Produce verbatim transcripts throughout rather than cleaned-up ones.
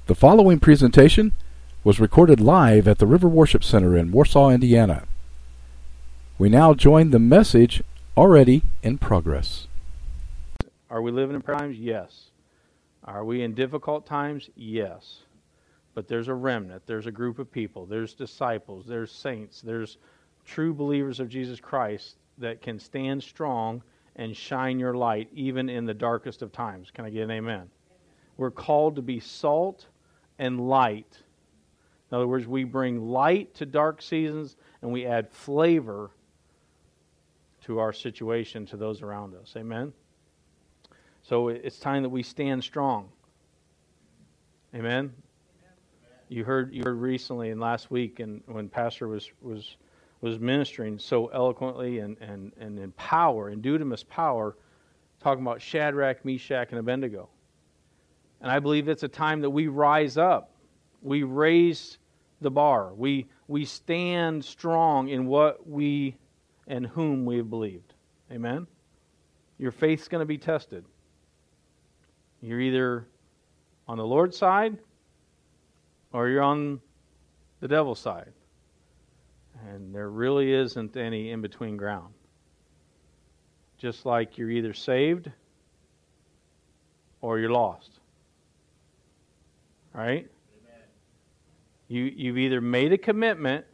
The following presentation was recorded live at the River Worship Center in Warsaw, Indiana. We now join the message already in progress. Are we living in times? Yes. Are we in difficult times? Yes. But there's a remnant. There's a group of people. There's disciples. There's saints. There's true believers of Jesus Christ that can stand strong and shine your light even in the darkest of times. Can I get an amen? We're called to be salt and light. In other words, we bring light to dark seasons and we add flavor to our situation, to those around us. Amen? So it's time that we stand strong. Amen? You heard you heard recently and last week, and when Pastor was was was ministering so eloquently and, and, and in power, in dunamis power, talking about Shadrach, Meshach, and Abednego. And I believe it's a time that we rise up. We raise the bar. We we stand strong in what we and whom we have believed. Amen? Your faith's going to be tested. You're either on the Lord's side or you're on the devil's side. And there really isn't any in-between ground. Just like you're either saved or you're lost. Right? Amen. You, you've either made a commitment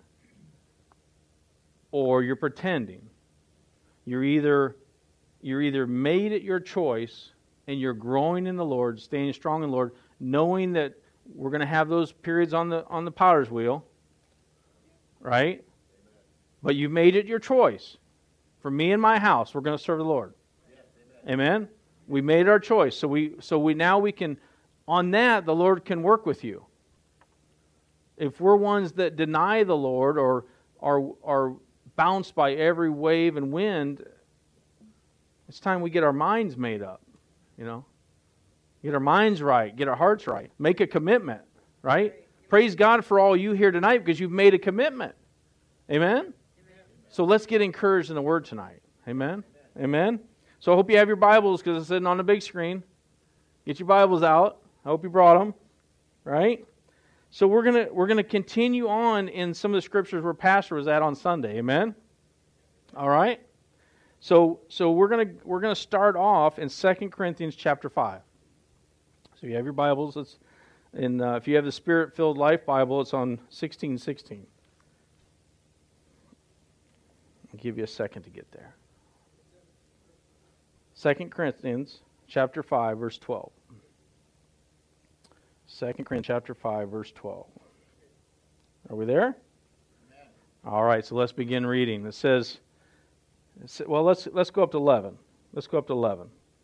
or you're pretending. You're either, you're either made it your choice and you're growing in the Lord, staying strong in the Lord, knowing that we're going to have those periods on the on the potter's wheel, right? Amen. But you've made it your choice. For me and my house, we're going to serve the Lord. Yes, amen. Amen. We made our choice, so we so we now we can. On that, the Lord can work with you. If we're ones that deny the Lord or are are bounced by every wave and wind, it's time we get our minds made up. You know. Get our minds right. Get our hearts right. Make a commitment. Right? Praise God for all you here tonight because you've made a commitment. Amen? Amen? So let's get encouraged in the Word tonight. Amen? Amen? Amen? So I hope you have your Bibles because it's sitting on the big screen. Get your Bibles out. I hope you brought them. Right? So we're gonna we're gonna continue on in some of the scriptures where Pastor was at on Sunday. Amen? All right? So so we're gonna we're gonna start off in Second Corinthians chapter five. So you have your Bibles. It's in, uh, if you have the Spirit-Filled Life Bible, it's on sixteen sixteen. I'll give you a second to get there. Second Corinthians chapter five, verse twelve. Second Corinthians chapter five, verse twelve. Are we there? Amen. All right, so let's begin reading. It says, well, let's let's go up to eleven. Let's go up to eleven.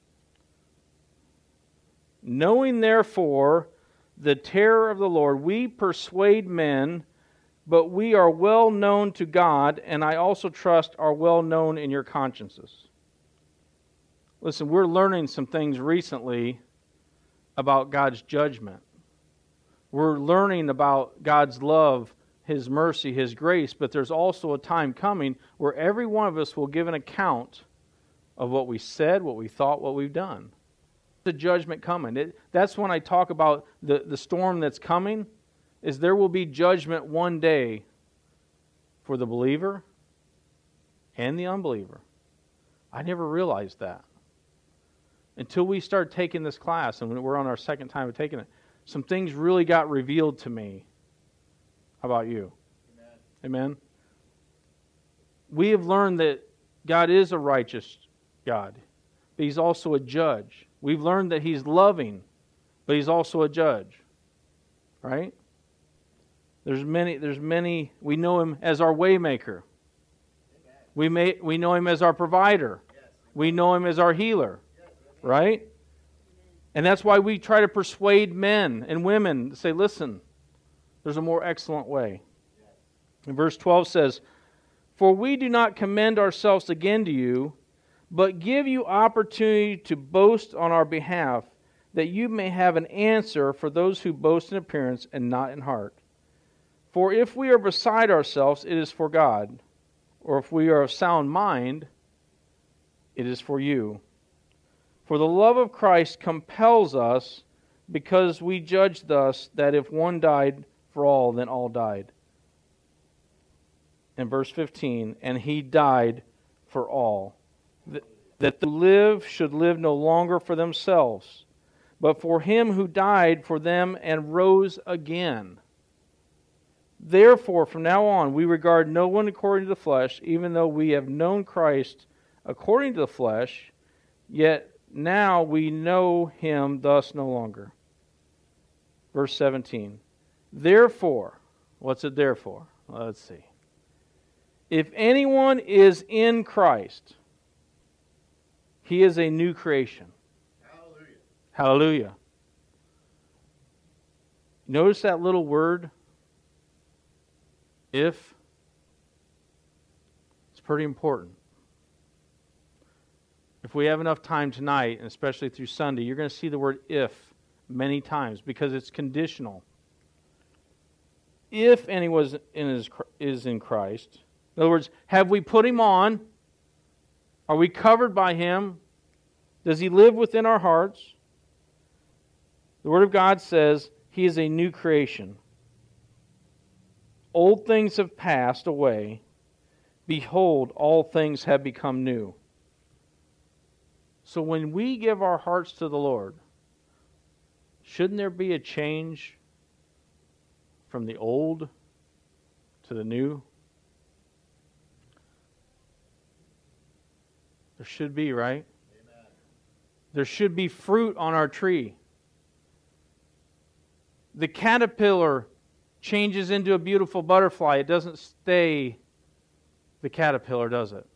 Knowing therefore the terror of the Lord, we persuade men, but we are well known to God, and I also trust are well known in your consciences. Listen, we're learning some things recently about God's judgment. We're learning about God's love, His mercy, His grace, but there's also a time coming where every one of us will give an account of what we said, what we thought, what we've done. The judgment coming. It, that's when I talk about the, the storm that's coming, is there will be judgment one day for the believer and the unbeliever. I never realized that. Until we started taking this class, and we're on our second time of taking it, some things really got revealed to me. How about you? Amen. Amen. We have learned that God is a righteous God, but He's also a judge. We've learned that He's loving, but He's also a judge. Right? There's many, there's many, we know Him as our waymaker. Amen. We may we know Him as our provider. Yes. We know Him as our healer. Yes. Right? Amen. And that's why we try to persuade men and women to say, listen, there's a more excellent way. Yes. And verse twelve says, for we do not commend ourselves again to you, but give you opportunity to boast on our behalf, that you may have an answer for those who boast in appearance and not in heart. For if we are beside ourselves, it is for God, or if we are of sound mind, it is for you. For the love of Christ compels us, because we judge thus, that if one died for all, then all died. In verse fifteen, and he died for all, that the live should live no longer for themselves, but for him who died for them and rose again. Therefore, from now on, we regard no one according to the flesh, even though we have known Christ according to the flesh, yet now we know him thus no longer. Verse seventeen. Therefore, what's it therefore? Well, let's see. If anyone is in Christ, he is a new creation. Hallelujah. Hallelujah. Notice that little word, if. It's pretty important. If we have enough time tonight, and especially through Sunday, you're going to see the word if many times because it's conditional. If anyone is in Christ, in other words, have we put him on? Are we covered by him? Does he live within our hearts? The Word of God says he is a new creation. Old things have passed away. Behold, all things have become new. So when we give our hearts to the Lord, shouldn't there be a change from the old to the new? There should be, right? Amen. There should be fruit on our tree. The caterpillar changes into a beautiful butterfly. It doesn't stay the caterpillar, does it?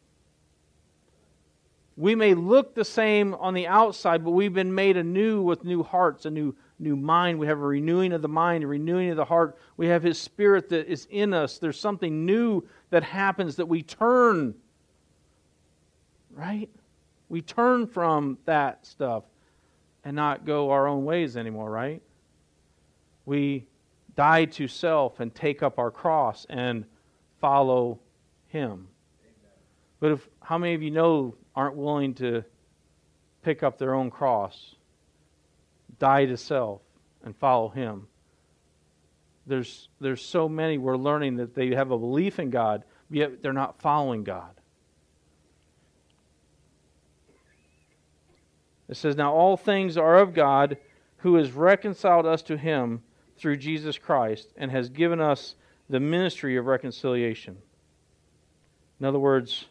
We may look the same on the outside, but we've been made anew with new hearts, a new, new mind. We have a renewing of the mind, a renewing of the heart. We have His Spirit that is in us. There's something new that happens that we turn. Right? We turn from that stuff and not go our own ways anymore, right? We die to self and take up our cross and follow Him. Amen. But if how many of you know aren't willing to pick up their own cross, die to self, and follow Him? There's there's so many we're learning that they have a belief in God, yet they're not following God. It says, now all things are of God, who has reconciled us to Him through Jesus Christ, and has given us the ministry of reconciliation. In other words,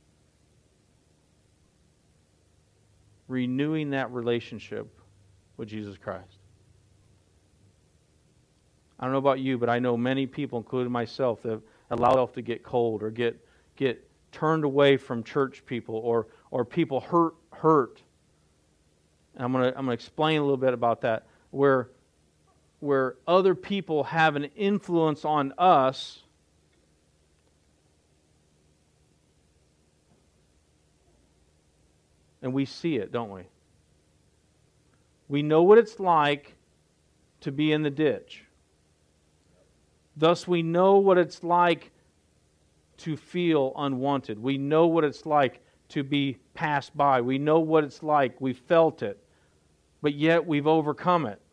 renewing that relationship with Jesus Christ. I don't know about you, but I know many people, including myself, that have allowed themselves to get cold or get get turned away from church people, or or people hurt hurt. And I'm going to I'm going to explain a little bit about that, where where other people have an influence on us and we see it, don't we? We know what it's like to be in the ditch. Thus we know what it's like to feel unwanted. We know what it's like to be passed by. We know what it's like. We felt it. But yet we've overcome it.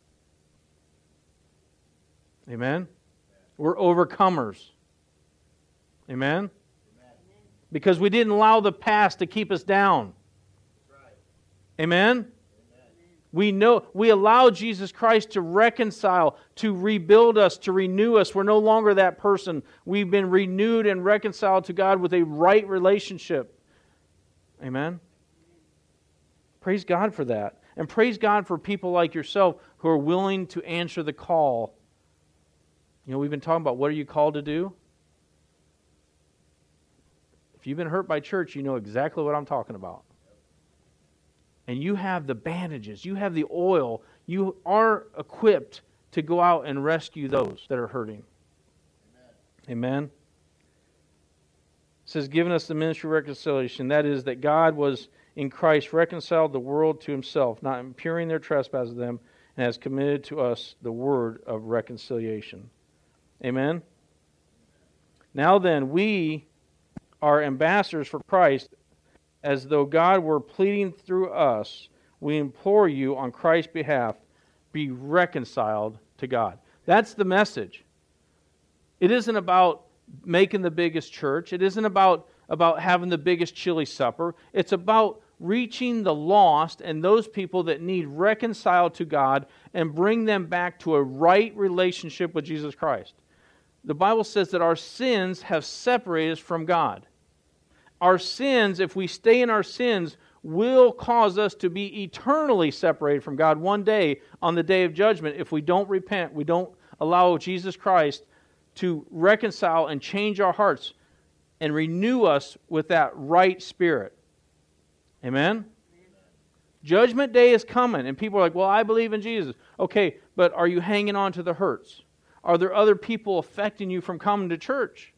Amen? We're overcomers. Amen? Amen. Because we didn't allow the past to keep us down. That's right. Amen? Amen. We know we allow Jesus Christ to reconcile, to rebuild us, to renew us. We're no longer that person. We've been renewed and reconciled to God with a right relationship. Amen? Praise God for that. And praise God for people like yourself who are willing to answer the call. You know, we've been talking about what are you called to do? If you've been hurt by church, you know exactly what I'm talking about. And you have the bandages, you have the oil, you are equipped to go out and rescue those that are hurting. Amen. Amen. It says, given us the ministry of reconciliation, that is, that God was in Christ reconciled the world to Himself, not imputing their trespasses of them, and has committed to us the word of reconciliation. Amen? Now then, we are ambassadors for Christ, as though God were pleading through us. We implore you on Christ's behalf, Be reconciled to God. That's the message. It isn't about making the biggest church. It isn't about, about having the biggest chili supper. It's about reaching the lost and those people that need reconciled to God and bring them back to a right relationship with Jesus Christ. The Bible says that our sins have separated us from God. Our sins, if we stay in our sins, will cause us to be eternally separated from God one day on the day of judgment if we don't repent, we don't allow Jesus Christ to reconcile and change our hearts and renew us with that right spirit. Amen? Amen? Judgment day is coming, and people are like, well, I believe in Jesus. Okay, but are you hanging on to the hurts? Are there other people affecting you from coming to church?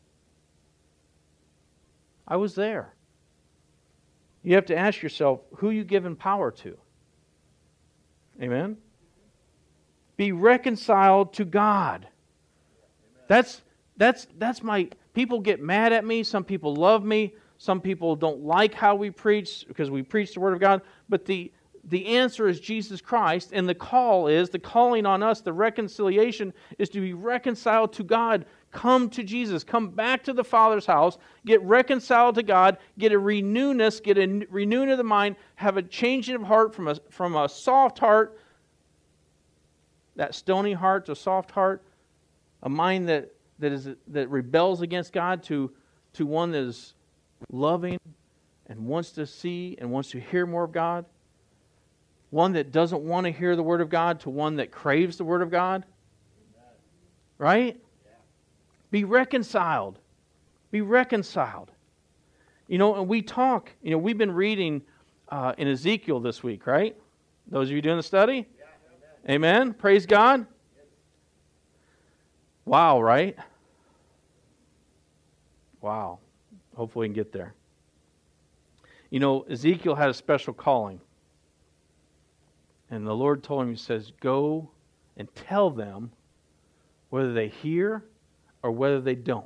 I was there. You have to ask yourself, who are you giving power to? Amen? Be reconciled to God. That's that's that's my... People get mad at me. Some people love me. Some people don't like how we preach because we preach the Word of God. But the, the answer is Jesus Christ, and the call is, the calling on us, the reconciliation is to be reconciled to God. Come to Jesus. Come back to the Father's house. Get reconciled to God. Get a renewness. Get a renewing of the mind. Have a changing of heart from a, from a soft heart, that stony heart, to a soft heart. A mind that, that is that rebels against God to, to one that is loving and wants to see and wants to hear more of God. One that doesn't want to hear the Word of God to one that craves the Word of God. Amen. Right? Yeah. Be reconciled. Be reconciled. You know, and we talk, you know, we've been reading uh, in Ezekiel this week, right? Those of you doing the study? Yeah. Amen. Amen. Praise God. Wow, right? Wow. Hopefully we can get there. You know, Ezekiel had a special calling. And the Lord told him, He says, go and tell them whether they hear or whether they don't.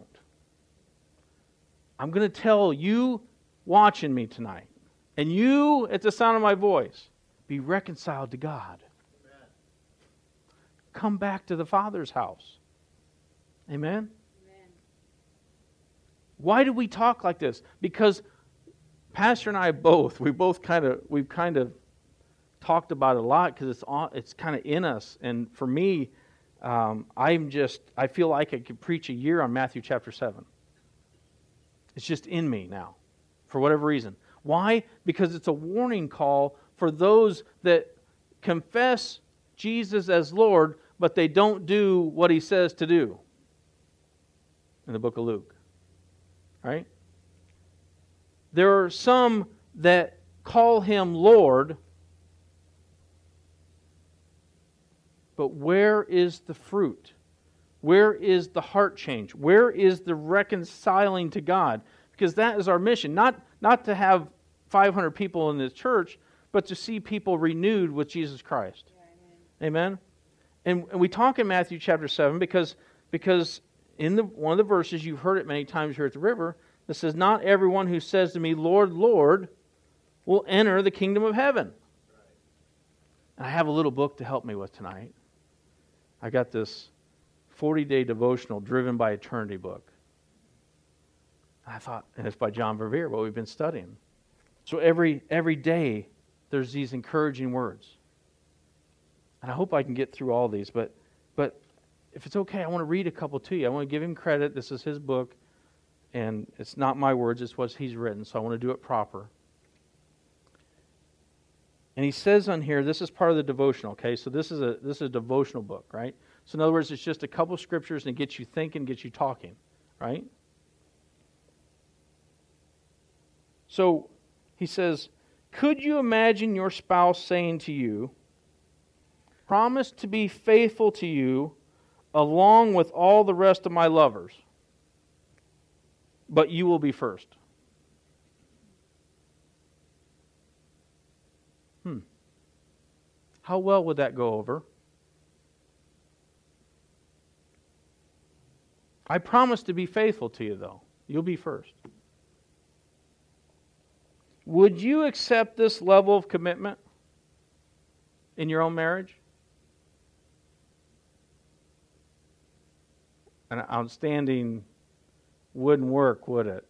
I'm going to tell you watching me tonight, and you at the sound of my voice, be reconciled to God. Amen. Come back to the Father's house. Amen? Amen. Why do we talk like this? Because Pastor and I both, we both kind of, we've kind of talked about it a lot because it's on, it's kind of in us. And for me, um, I'm just, I feel like I could preach a year on Matthew chapter seven. It's just in me now, for whatever reason. Why? Because it's a warning call for those that confess Jesus as Lord, but they don't do what He says to do. In the book of Luke. Right? There are some that call Him Lord, but where is the fruit? Where is the heart change? Where is the reconciling to God? Because that is our mission. Not, not to have five hundred people in this church, but to see people renewed with Jesus Christ. Yeah, amen. Amen? And, and we talk in Matthew chapter seven because, because in the one of the verses, you've heard it many times here at the river, that says, not everyone who says to me, Lord, Lord, will enter the kingdom of heaven. And I have a little book to help me with tonight. I got this forty-day devotional, Driven by Eternity book. I thought, and it's by John Bevere, what we've been studying. So every every day, there's these encouraging words. And I hope I can get through all these, but but if it's okay, I want to read a couple to you. I want to give him credit. This is his book, and it's not my words, it's what he's written, so I want to do it proper. And he says on here, this is part of the devotional, okay? So this is a this is a devotional book, right? So in other words, it's just a couple scriptures and it gets you thinking, gets you talking, right? So he says, could you imagine your spouse saying to you, promise to be faithful to you along with all the rest of my lovers, but you will be first? Hmm. How well would that go over? I promise to be faithful to you, though. You'll be first. Would you accept this level of commitment in your own marriage? an outstanding wouldn't work, would it?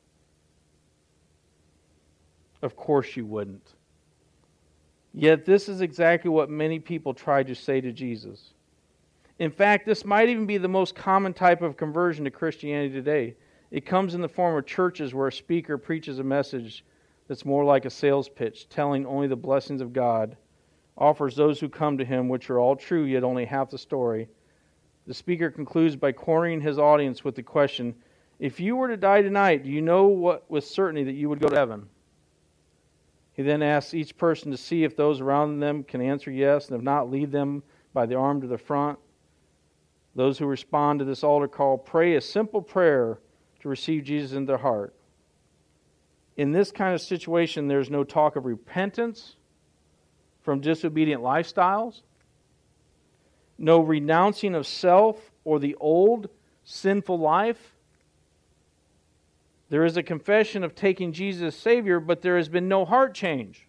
Of course you wouldn't. Yet this is exactly what many people try to say to Jesus. In fact, this might even be the most common type of conversion to Christianity today. It comes in the form of churches where a speaker preaches a message that's more like a sales pitch, telling only the blessings of God, offers those who come to him, which are all true, yet only half the story. The speaker concludes by cornering his audience with the question, if you were to die tonight, do you know what with certainty that you would go to heaven? He then asks each person to see if those around them can answer yes, and if not, lead them by the arm to the front. Those who respond to this altar call pray a simple prayer to receive Jesus in their heart. In this kind of situation, there's no talk of repentance from disobedient lifestyles, no renouncing of self or the old sinful life. There is a confession of taking Jesus as Savior, but there has been no heart change.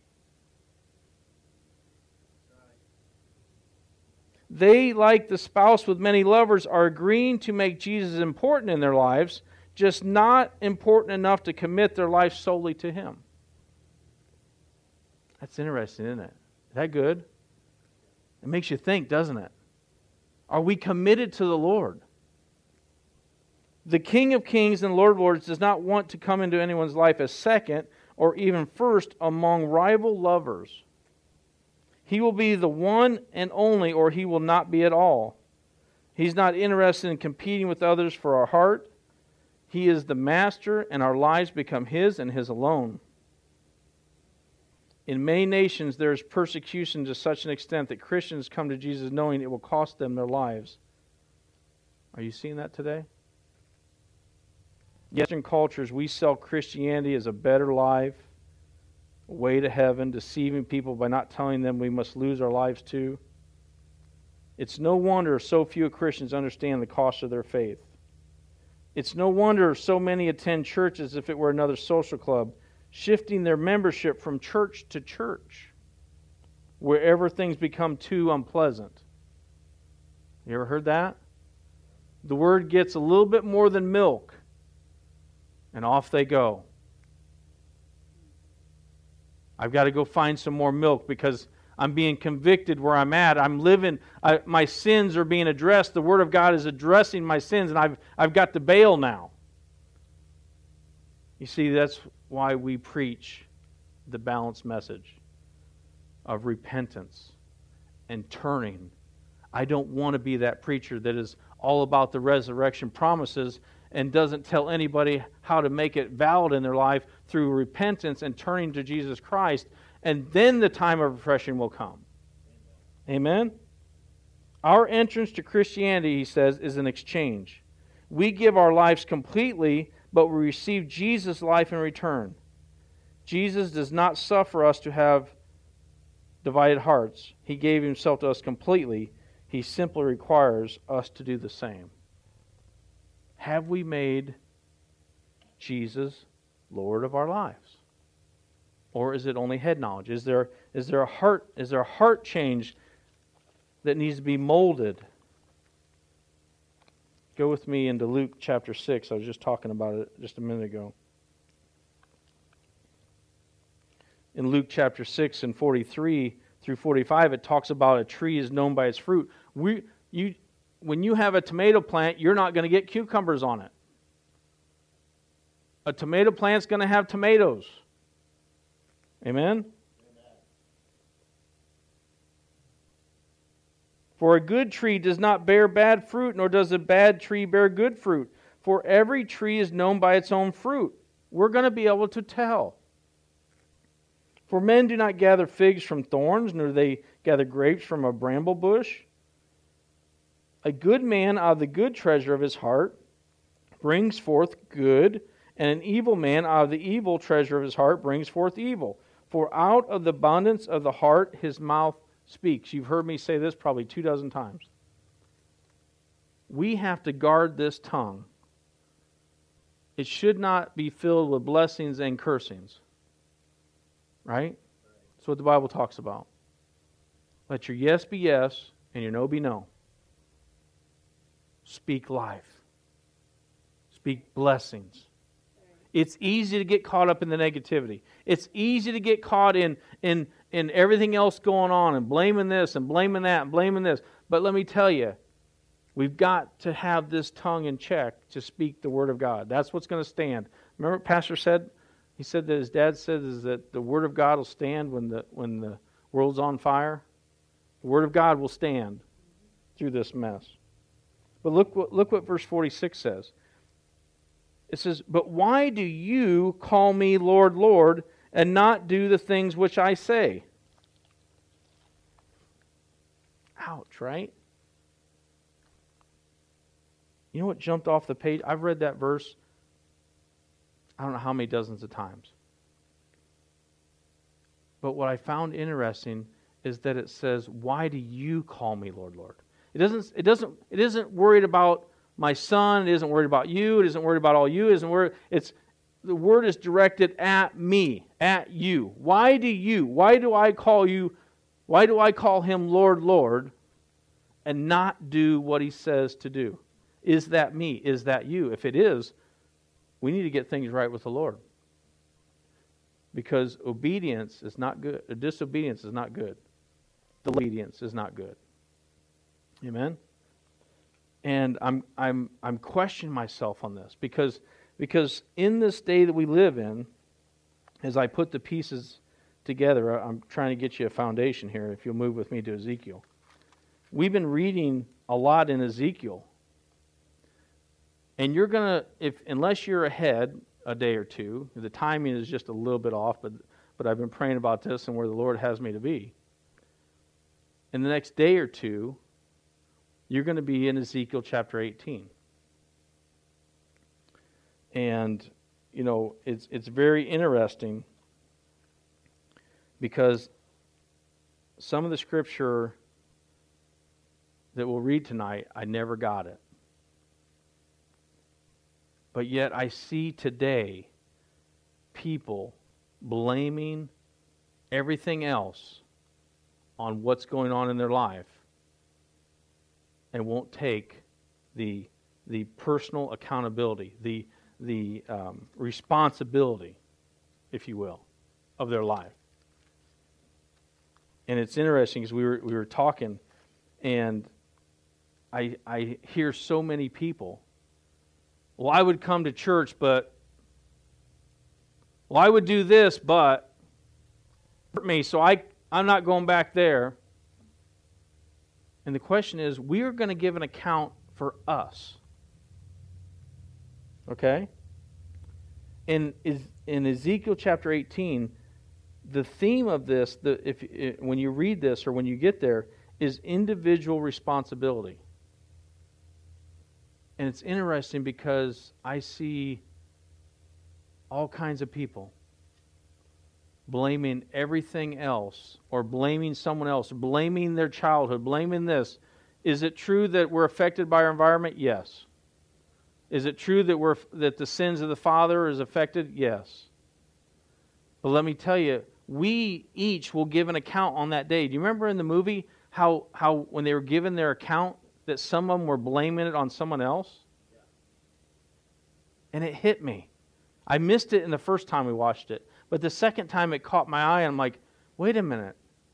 They, like the spouse with many lovers, are agreeing to make Jesus important in their lives, just not important enough to commit their life solely to Him. That's interesting, isn't it? Is that good? It makes you think, doesn't it? Are we committed to the Lord? The King of Kings and Lord of Lords does not want to come into anyone's life as second or even first among rival lovers. He will be the one and only, or He will not be at all. He's not interested in competing with others for our heart. He is the master, and our lives become His and His alone. In many nations, there is persecution to such an extent that Christians come to Jesus knowing it will cost them their lives. Are you seeing that today? In Western cultures, we sell Christianity as a better life, a way to heaven, deceiving people by not telling them we must lose our lives too. It's no wonder so few Christians understand the cost of their faith. It's no wonder so many attend church as if it were another social club, shifting their membership from church to church, wherever things become too unpleasant. You ever heard that? The word gets a little bit more than milk, and off they go. I've got to go find some more milk because I'm being convicted where I'm at. I'm living, I, my sins are being addressed. The Word of God is addressing my sins, and I've, I've got to bail now. You see, that's why we preach the balanced message of repentance and turning. I don't want to be that preacher that is all about the resurrection promises and doesn't tell anybody how to make it valid in their life through repentance and turning to Jesus Christ, and then the time of refreshing will come. Amen? Our entrance to Christianity, he says, is an exchange. We give our lives completely, but we receive Jesus' life in return. Jesus does not suffer us to have divided hearts. He gave Himself to us completely. He simply requires us to do the same. Have we made Jesus Lord of our lives? Or is it only head knowledge? Is there, is there a heart, is there a heart change that needs to be molded? Go with me into Luke chapter six. I was just talking about it just a minute ago. In Luke chapter six and forty-three through forty-five, it talks about a tree is known by its fruit. We, you, when you have a tomato plant, you're not going to get cucumbers on it. A tomato plant's going to have tomatoes. Amen? Amen? For a good tree does not bear bad fruit, nor does a bad tree bear good fruit. For every tree is known by its own fruit. We're going to be able to tell. For men do not gather figs from thorns, nor do they gather grapes from a bramble bush. A good man out of the good treasure of his heart brings forth good, and an evil man out of the evil treasure of his heart brings forth evil. For out of the abundance of the heart his mouth speaks. You've heard me say this probably two dozen times. We have to guard this tongue. It should not be filled with blessings and cursings. Right? That's what the Bible talks about. Let your yes be yes and your no be no. Speak life. speak blessings. It's easy to get caught up in the negativity. It's easy to get caught in, in, in everything else going on and blaming this and blaming that and blaming this. But let me tell you, we've got to have this tongue in check to speak the Word of God. That's what's going to stand. Remember what Pastor said? He said that his dad said is that the Word of God will stand when the when the world's on fire. The Word of God will stand through this mess. But look what look what verse forty-six says. It says, "But why do you call me Lord, Lord, and not do the things which I say?" Ouch, right? You know what jumped off the page? I've read that verse, I don't know how many dozens of times. But what I found interesting is that it says, "Why do you call me Lord, Lord?" It doesn't, it doesn't, it isn't worried about my son, it isn't worried about you, it isn't worried about all you, it isn't worried, it's, the word is directed at me, at you. Why do you, why do I call you, why do I call him Lord, Lord, and not do what he says to do? Is that me? Is that you? If it is, we need to get things right with the Lord. Because obedience is not good. Disobedience is not good. Obedience is not good. Amen? And I'm I'm I'm questioning myself on this because because in this day that we live in, as I put the pieces together, I'm trying to get you a foundation here. If you'll move with me to Ezekiel, we've been reading a lot in Ezekiel, and you're gonna if unless you're ahead a day or two, the timing is just a little bit off, but but I've been praying about this and where the Lord has me to be. In the next day or two, you're going to be in Ezekiel chapter eighteen. And, you know, it's it's very interesting because some of the scripture that we'll read tonight, I never got it. But yet I see today people blaming everything else on what's going on in their life and won't take the the personal accountability, the the um, responsibility, if you will, of their life. And it's interesting because we were we were talking, and I I hear so many people. Well, I would come to church, but well, I would do this, but hurt me, so I I'm not going back there. And the question is, we are going to give an account for us. Okay? In in Ezekiel chapter eighteen, the theme of this, the if when you read this or when you get there, is individual responsibility. And it's interesting because I see all kinds of people blaming everything else or blaming someone else, blaming their childhood, blaming this. Is it true that we're affected by our environment? Yes. Is it true that we're that the sins of the father is affected? Yes. But let me tell you, we each will give an account on that day. Do you remember in the movie how how when they were given their account that some of them were blaming it on someone else? Yeah. And it hit me. I missed it in the first time we watched it. But the second time it caught my eye, and I'm like, wait a minute.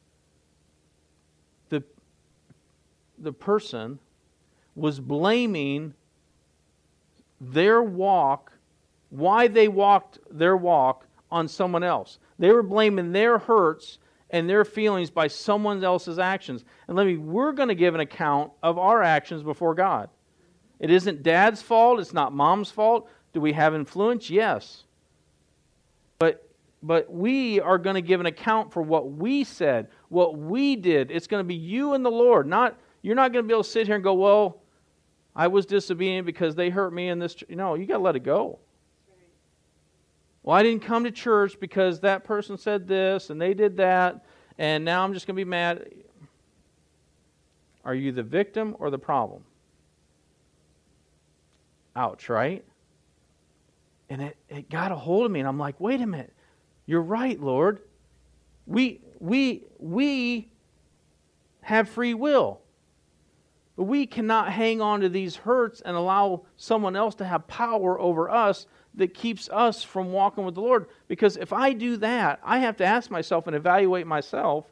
The, the person was blaming their walk, why they walked their walk, on someone else. They were blaming their hurts and their feelings by someone else's actions. And let me, we're going to give an account of our actions before God. It isn't dad's fault. It's not mom's fault. Do we have influence? Yes. But But we are going to give an account for what we said, what we did. It's going to be you and the Lord. Not you're not going to be able to sit here and go, well, I was disobedient because they hurt me in this. Ch-. No, you got to let it go. Right. Well, I didn't come to church because that person said this and they did that, and now I'm just going to be mad. Are you the victim or the problem? Ouch, right? And it, it got a hold of me, and I'm like, wait a minute. You're right, Lord. We we we have free will. But we cannot hang on to these hurts and allow someone else to have power over us that keeps us from walking with the Lord. Because if I do that, I have to ask myself and evaluate myself,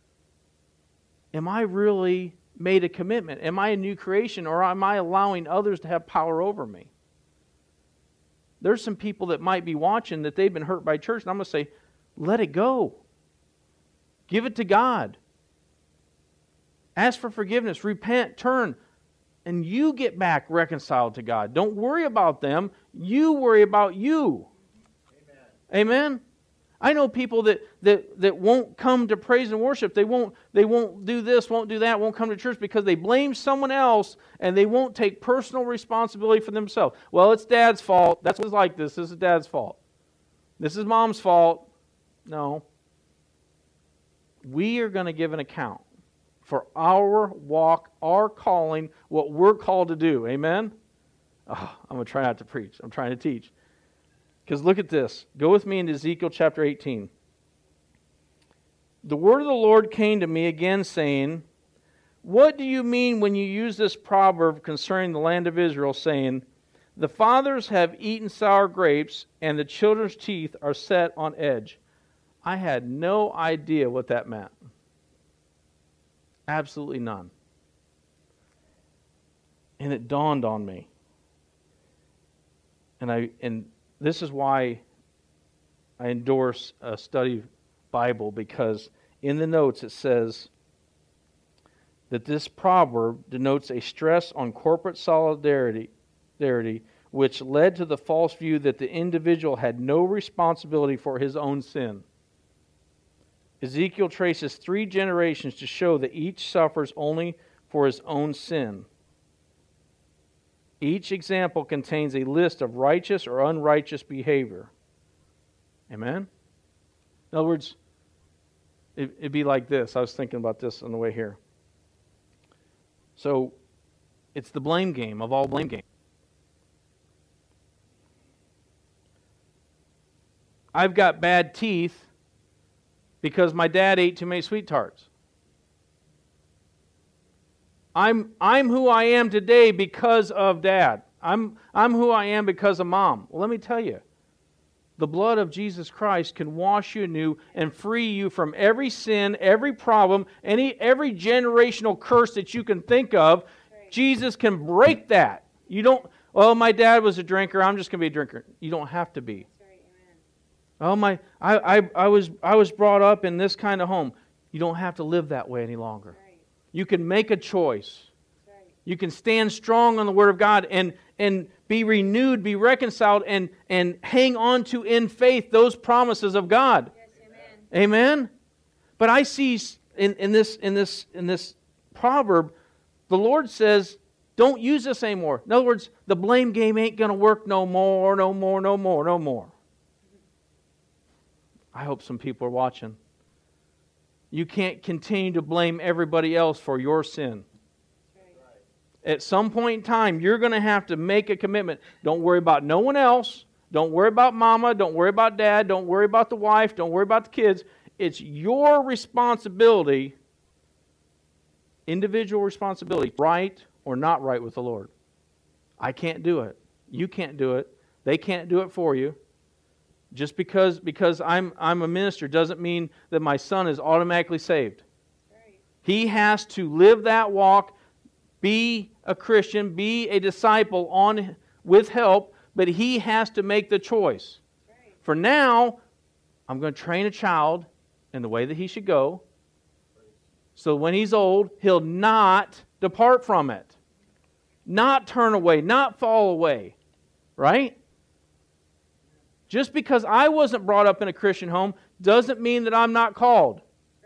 am I really made a commitment? Am I a new creation, or am I allowing others to have power over me? There's some people that might be watching that they've been hurt by church, and I'm going to say, let it go. Give it to God. Ask for forgiveness, repent, turn, and you get back reconciled to God. Don't worry about them. You worry about you. Amen. Amen? I know people that, that, that won't come to praise and worship. They won't, they won't do this, won't do that, won't come to church because they blame someone else and they won't take personal responsibility for themselves. Well, it's Dad's fault. That's what's like this. This is Dad's fault. This is Mom's fault. No. We are going to give an account for our walk, our calling, what we're called to do. Amen? Oh, I'm going to try not to preach. I'm trying to teach. Because look at this. Go with me into Ezekiel chapter eighteen. The word of the Lord came to me again, saying, what do you mean when you use this proverb concerning the land of Israel, saying, the fathers have eaten sour grapes, and the children's teeth are set on edge? I had no idea what that meant. Absolutely none. And it dawned on me. And I and this is why I endorse a study Bible, because in the notes it says that this proverb denotes a stress on corporate solidarity, which led to the false view that the individual had no responsibility for his own sin. Ezekiel traces three generations to show that each suffers only for his own sin. Each example contains a list of righteous or unrighteous behavior. Amen? In other words, it, it'd be like this. I was thinking about this on the way here. So, it's the blame game of all blame games. I've got bad teeth because my dad ate too many sweet tarts. I'm I'm who I am today because of Dad. I'm I'm who I am because of Mom. Well, let me tell you, the blood of Jesus Christ can wash you anew and free you from every sin, every problem, any every generational curse that you can think of. Right. Jesus can break that. You don't, oh, my dad was a drinker, I'm just going to be a drinker. You don't have to be. That's right. Amen. Oh, my I, I I was I was brought up in this kind of home. You don't have to live that way any longer. Right. You can make a choice. Right. You can stand strong on the Word of God and, and be renewed, be reconciled, and, and hang on to in faith those promises of God. Yes, amen. Amen? But I see in, in this in this in this proverb, the Lord says, don't use this anymore. In other words, the blame game ain't going to work no more, no more, no more, no more. I hope some people are watching. You can't continue to blame everybody else for your sin. Right. At some point in time, you're going to have to make a commitment. Don't worry about no one else. Don't worry about mama. Don't worry about dad. Don't worry about the wife. Don't worry about the kids. It's your responsibility, individual responsibility, right or not right with the Lord. I can't do it. You can't do it. They can't do it for you. Just because because I'm I'm a minister doesn't mean that my son is automatically saved. Right. He has to live that walk, be a Christian, be a disciple on with help, but he has to make the choice. Right. For now, I'm going to train a child in the way that he should go, so when he's old, he'll not depart from it, not turn away, not fall away, right? Just because I wasn't brought up in a Christian home doesn't mean that I'm not called.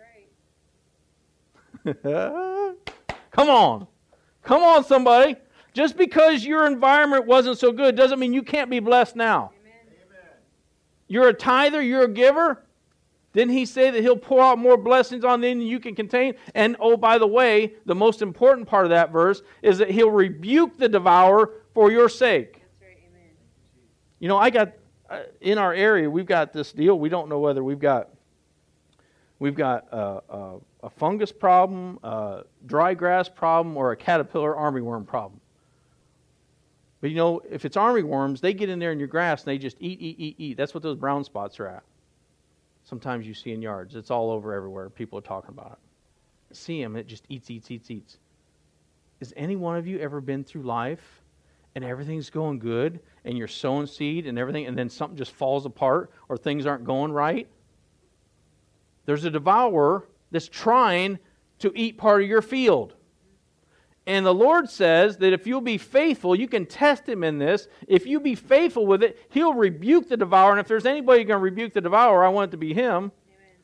Right. Come on. Come on, somebody. Just because your environment wasn't so good doesn't mean you can't be blessed now. Amen. You're a tither, you're a giver. Didn't he say that he'll pour out more blessings on thee than you can contain? And oh, by the way, the most important part of that verse is that he'll rebuke the devourer for your sake. That's right. Amen. You know, I got... in our area, we've got this deal. We don't know whether we've got we've got uh, uh, a fungus problem, a dry grass problem, or a caterpillar armyworm problem. But you know, if it's armyworms, they get in there in your grass and they just eat, eat, eat, eat. That's what those brown spots are at. Sometimes you see in yards. It's all over everywhere. People are talking about it. See them, it just eats, eats, eats, eats. Has any one of you ever been through life and everything's going good and you're sowing seed and everything and then something just falls apart or things aren't going right? There's a devourer that's trying to eat part of your field. And the Lord says that if you'll be faithful, you can test Him in this. If you be faithful with it, He'll rebuke the devourer. And if there's anybody going to rebuke the devourer, I want it to be Him.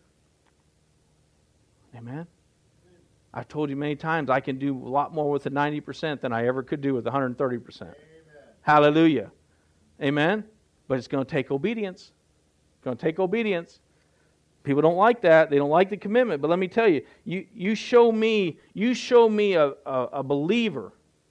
Amen. Amen. I've told you many times I can do a lot more with the ninety percent than I ever could do with the one hundred thirty percent. Amen. Hallelujah. Amen. But it's going to take obedience. It's going to take obedience. People don't like that. They don't like the commitment. But let me tell you, you, you show me, you show me a, a, a believer.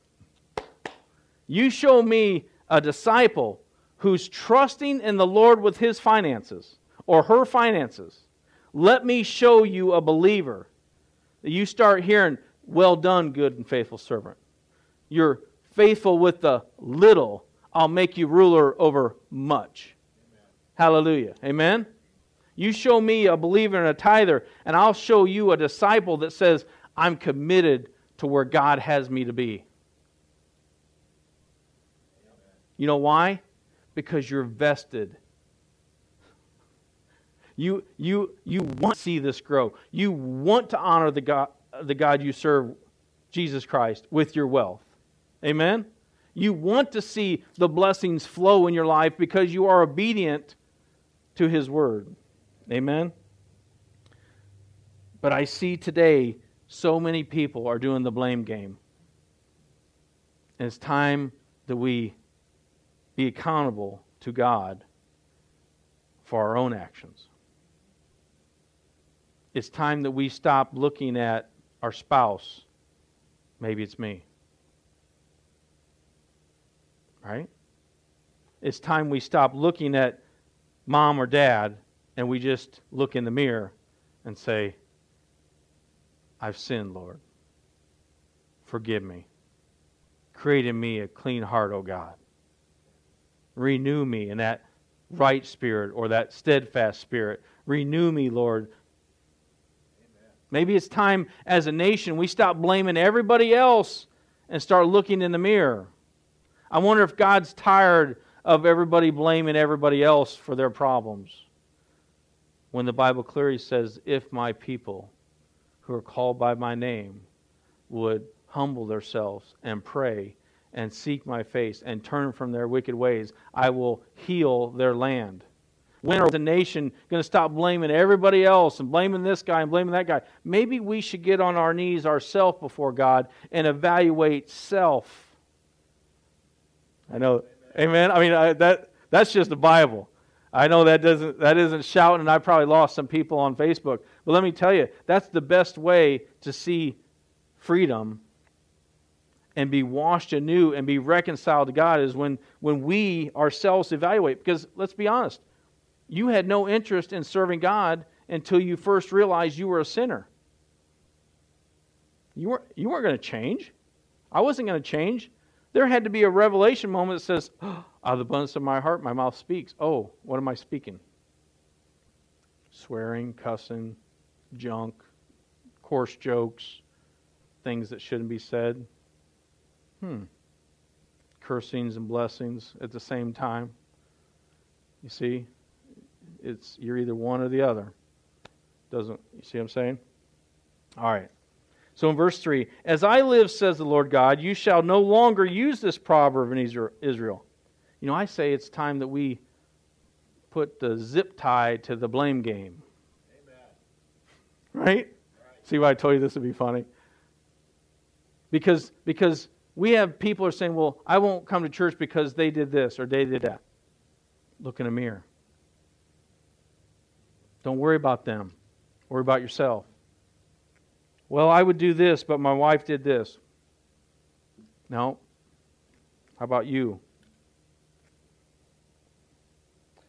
You show me a disciple who's trusting in the Lord with his finances or her finances. Let me show you a believer that you start hearing, well done, good and faithful servant. You're faithful with the little. I'll make you ruler over much. Amen. Hallelujah. Amen? You show me a believer and a tither, and I'll show you a disciple that says, I'm committed to where God has me to be. You know why? Because you're vested. You, you, you want to see this grow. You want to honor the God, the God you serve, Jesus Christ, with your wealth. Amen? You want to see the blessings flow in your life because you are obedient to His Word. Amen? But I see today so many people are doing the blame game. And it's time that we be accountable to God for our own actions. It's time that we stop looking at our spouse. Maybe it's me. Right? It's time we stop looking at mom or dad and we just look in the mirror and say, I've sinned, Lord. Forgive me. Create in me a clean heart, O God. Renew me in that right spirit or that steadfast spirit. Renew me, Lord. Amen. Maybe it's time as a nation we stop blaming everybody else and start looking in the mirror. I wonder if God's tired of everybody blaming everybody else for their problems. When the Bible clearly says, if my people who are called by my name would humble themselves and pray and seek my face and turn from their wicked ways, I will heal their land. When is the nation going to stop blaming everybody else and blaming this guy and blaming that guy? Maybe we should get on our knees ourselves before God and evaluate self. I know, amen. I mean, I, that that's just the Bible. I know that doesn't that isn't shouting, and I probably lost some people on Facebook. But let me tell you, that's the best way to see freedom and be washed anew and be reconciled to God is when, when we ourselves evaluate. Because let's be honest, you had no interest in serving God until you first realized you were a sinner. You weren't, you weren't going to change. I wasn't going to change. There had to be a revelation moment that says, oh, out of the abundance of my heart, my mouth speaks. Oh, what am I speaking? Swearing, cussing, junk, coarse jokes, things that shouldn't be said. Hmm. Cursings and blessings at the same time. You see? It's you're either one or the other. Doesn't you see what I'm saying? All right. So in verse three, as I live, says the Lord God, you shall no longer use this proverb in Israel. You know, I say it's time that we put the zip tie to the blame game. Amen. Right? Right? See why I told you this would be funny? Because, because we have people who are saying, well, I won't come to church because they did this or they did that. Look in a mirror. Don't worry about them. Worry about yourself. Well, I would do this, but my wife did this. No. How about you?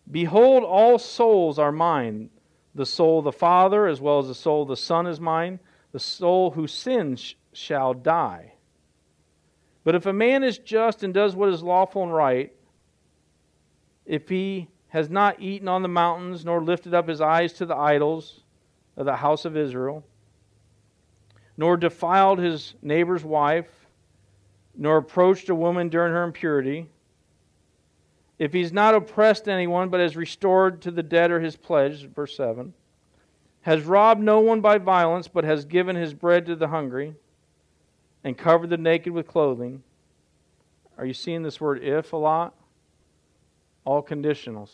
Behold, all souls are mine. The soul of the Father as well as the soul of the Son is mine. the soul who sins shall die. But if a man is just and does what is lawful and right, if he has not eaten on the mountains, nor lifted up his eyes to the idols of the house of Israel, nor defiled his neighbor's wife, nor approached a woman during her impurity, if he's not oppressed anyone, but has restored to the debtor his pledge, verse seven, has robbed no one by violence, but has given his bread to the hungry, and covered the naked with clothing. Are you seeing this word if a lot? All conditionals.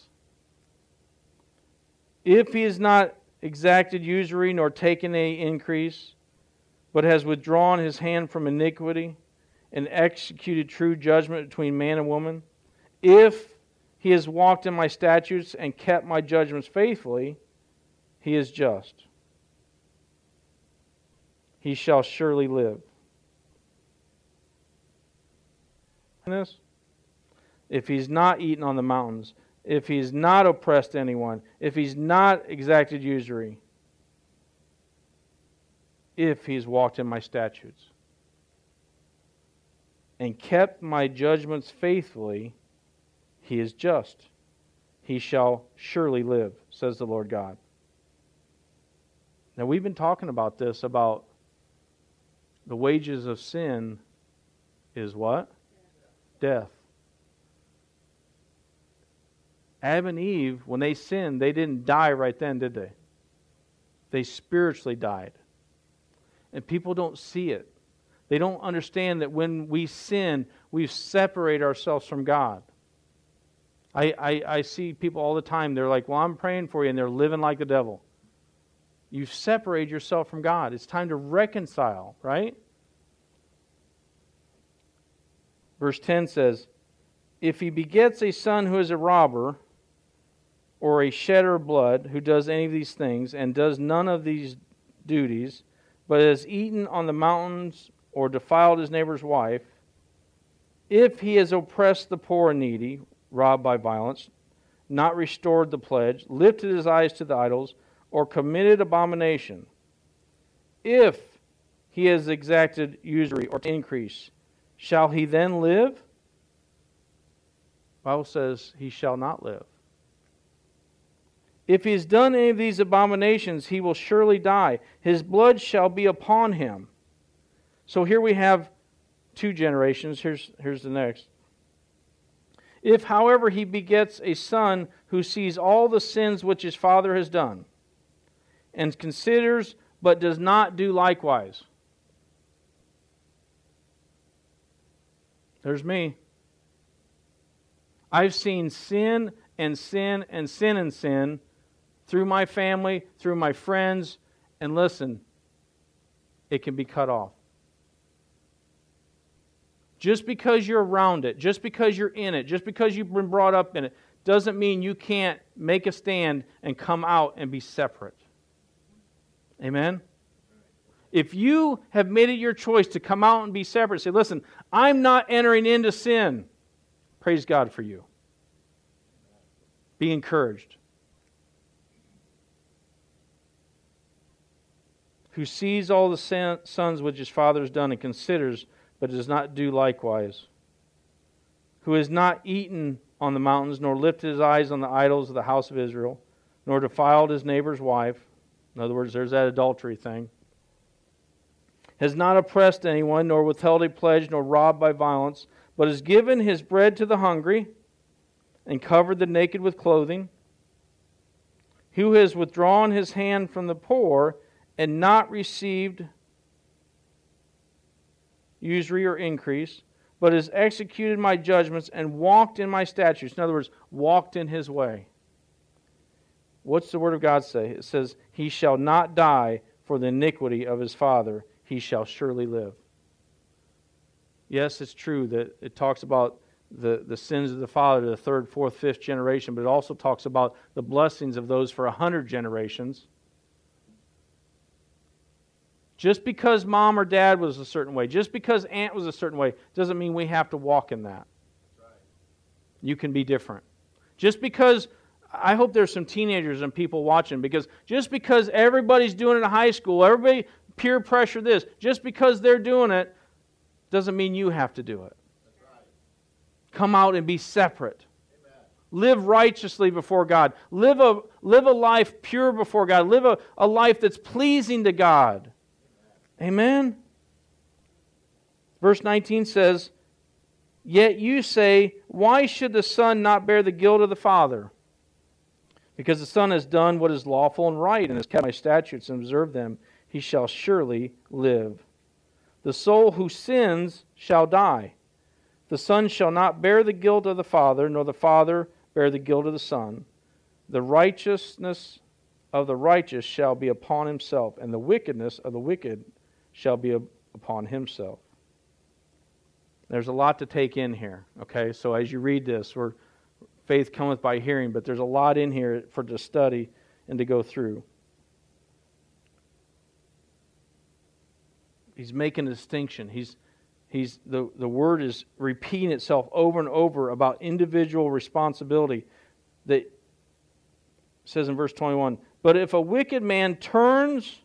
If he has not exacted usury, nor taken any increase, but has withdrawn his hand from iniquity, and executed true judgment between man and woman, if he has walked in my statutes and kept my judgments faithfully, he is just. He shall surely live. This? If he's not eaten on the mountains, if he's not oppressed anyone, if he's not exacted usury, if he's walked in my statutes and kept my judgments faithfully, he is just. He shall surely live, says the Lord God. Now we've been talking about this, about the wages of sin is what? Death. Adam and Eve, when they sinned, they didn't die right then, did they? They spiritually died. And people don't see it. They don't understand that when we sin, we separate ourselves from God. I, I, I see people all the time, they're like, well, I'm praying for you, and they're living like the devil. You've separated yourself from God. It's time to reconcile, right? Verse ten says, if he begets a son who is a robber, or a shedder of blood, who does any of these things, and does none of these duties, but has eaten on the mountains, or defiled his neighbor's wife, if he has oppressed the poor and needy, robbed by violence, not restored the pledge, lifted his eyes to the idols, or committed abomination, if he has exacted usury or increase, shall he then live? The Bible says he shall not live. If he has done any of these abominations, he will surely die. His blood shall be upon him. So here we have two generations. Here's, here's the next. If, however, he begets a son who sees all the sins which his father has done, and considers but does not do likewise. There's me. I've seen sin and sin and sin and sin through my family, through my friends, and listen, it can be cut off. Just because you're around it, just because you're in it, just because you've been brought up in it, doesn't mean you can't make a stand and come out and be separate. Amen? If you have made it your choice to come out and be separate, say, listen, I'm not entering into sin. Praise God for you. Be encouraged. Who sees all the sin, sins which his father has done and considers, but does not do likewise. Who has not eaten on the mountains, nor lifted his eyes on the idols of the house of Israel, nor defiled his neighbor's wife. In other words, there's that adultery thing. Has not oppressed anyone, nor withheld a pledge, nor robbed by violence, but has given his bread to the hungry, and covered the naked with clothing. Who has withdrawn his hand from the poor, and not received usury or increase, but has executed my judgments and walked in my statutes. In other words, walked in his way. What's the Word of God say? It says, he shall not die for the iniquity of his father. He shall surely live. Yes, it's true that it talks about the, the sins of the father to the third, fourth, fifth generation, but it also talks about the blessings of those for a hundred generations. Just because mom or dad was a certain way, just because aunt was a certain way, doesn't mean we have to walk in that. Right. You can be different. Just because, I hope there's some teenagers and people watching, because just because everybody's doing it in high school, everybody peer pressure this. Just because they're doing it doesn't mean you have to do it. Come out and be separate. Live righteously before God. Live a, live a life pure before God. Live a, a life that's pleasing to God. Amen? Verse nineteen says, "Yet you say, why should the Son not bear the guilt of the Father? Because the Son has done what is lawful and right, and has kept my statutes and observed them, he shall surely live. The soul who sins shall die. The Son shall not bear the guilt of the Father, nor the Father bear the guilt of the Son. The righteousness of the righteous shall be upon himself, and the wickedness of the wicked shall be upon himself." There's a lot to take in here, okay? So as you read this, we're, faith cometh by hearing, but there's a lot in here for to study and to go through. He's making a distinction. He's He's the, the word is repeating itself over and over about individual responsibility. That says in verse twenty-one, "But if a wicked man turns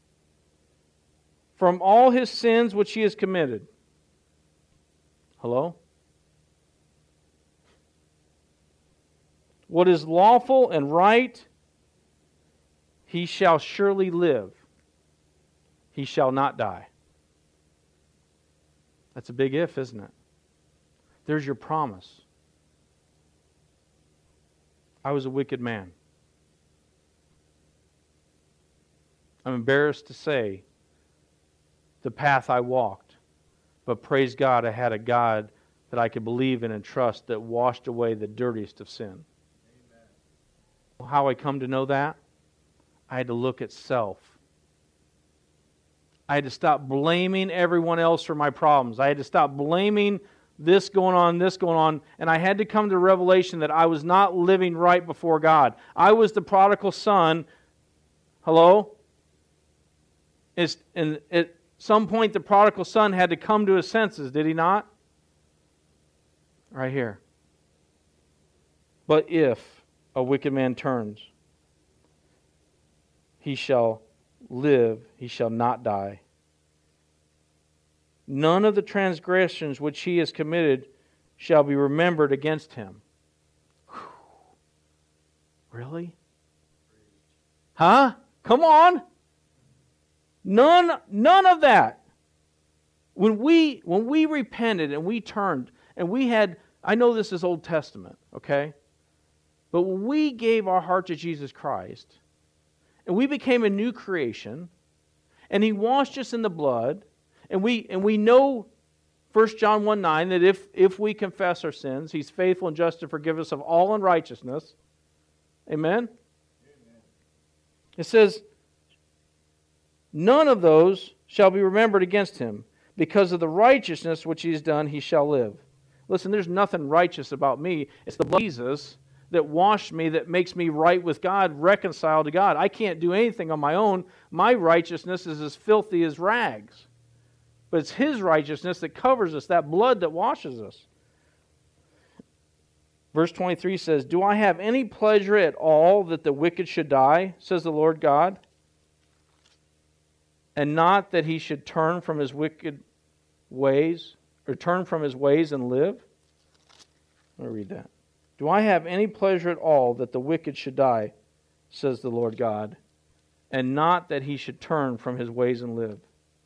from all his sins which he has committed." Hello? "What is lawful and right, he shall surely live. He shall not die." That's a big if, isn't it? There's your promise. I was a wicked man. I'm embarrassed to say the path I walked, but praise God, I had a God that I could believe in and trust that washed away the dirtiest of sin. Amen. How I come to know that? I had to look at self. I had to stop blaming everyone else for my problems. I had to stop blaming this going on, this going on, and I had to come to the revelation that I was not living right before God. I was the prodigal son. Hello? It's, and at some point, the prodigal son had to come to his senses, did he not? Right here. "But if a wicked man turns, he shall live, he shall not die. None of the transgressions which he has committed shall be remembered against him." Whew. Really? Huh? Come on. None, none of that. When we, when we repented and we turned and we had, I know this is Old Testament, okay? But when we gave our heart to Jesus Christ, and we became a new creation, and He washed us in the blood, and we and we know First John one nine that if, if we confess our sins, He's faithful and just to forgive us of all unrighteousness. Amen? Amen. It says, "None of those shall be remembered against him. Because of the righteousness which He has done, he shall live." Listen, there's nothing righteous about me. It's the blood of Jesus that washed me, that makes me right with God, reconciled to God. I can't do anything on my own. My righteousness is as filthy as rags. But it's His righteousness that covers us, that blood that washes us. Verse twenty-three says, "Do I have any pleasure at all that the wicked should die, says the Lord God, and not that he should turn from his wicked ways, or turn from his ways and live?" Let me read that. "Do I have any pleasure at all that the wicked should die, says the Lord God, and not that he should turn from his ways and live?"